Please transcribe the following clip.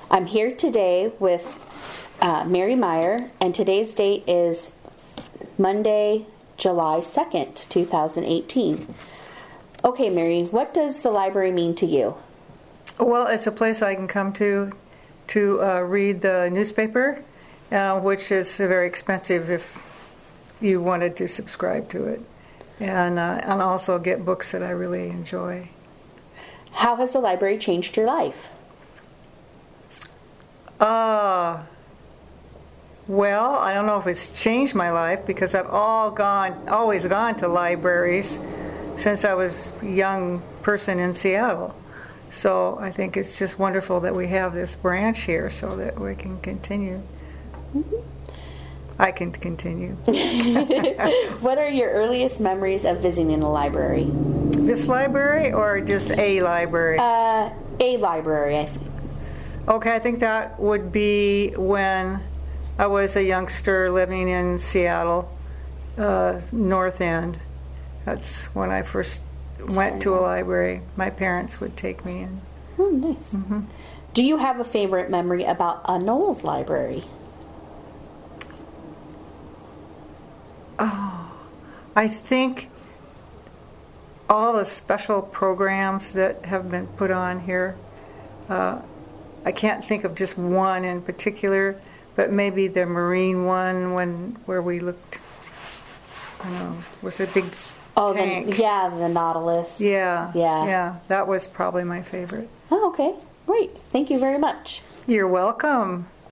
I'm here today with Mary Meyer, and today's date is Monday, July 2nd, 2018. Okay, Mary, what does the library mean to you? Well, it's a place I can come to read the newspaper, which is very expensive if you wanted to subscribe to it, and also get books that I really enjoy. How has the library changed your life? Well, I don't know if it's changed my life because I've always gone to libraries since I was a young person in Seattle. So I think it's just wonderful that we have this branch here so that we can continue. Mm-hmm. I can continue. What are your earliest memories of visiting a library? This library or just a library? A library, I think. Okay, I think that would be when I was a youngster living in Seattle, North End. That's when I first went to a library. My parents would take me in. Oh, nice. Mm-hmm. Do you have a favorite memory about a Knowles library? Oh, I think all the special programs that have been put on here. I can't think of just one in particular, but maybe the Marine one where we looked. I don't know, was a big tank. The Nautilus. Yeah, that was probably my favorite. Oh, okay. Great. Thank you very much. You're welcome.